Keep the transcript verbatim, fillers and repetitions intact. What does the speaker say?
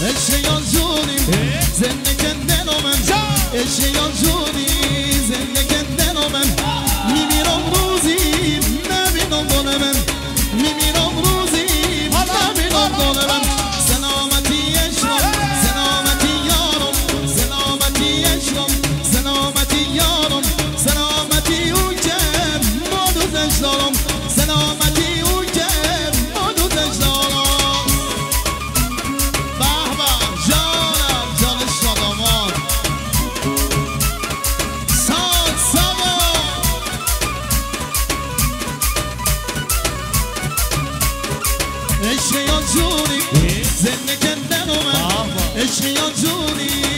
اشیا جونی زندگی دلومم اشیا جونی زندگی دلومم میمیرم روزی نبینم دلمم میمیرم روزی نبینم دلمم سلامتی عشقم سلامتی یارم سلامتی عشقم سلامتی یارم سلامتی اون که ما دوستش دارم سلامتی اون که ما دوستش دارم اشیا جونی زندگی دلومم اشیا جونی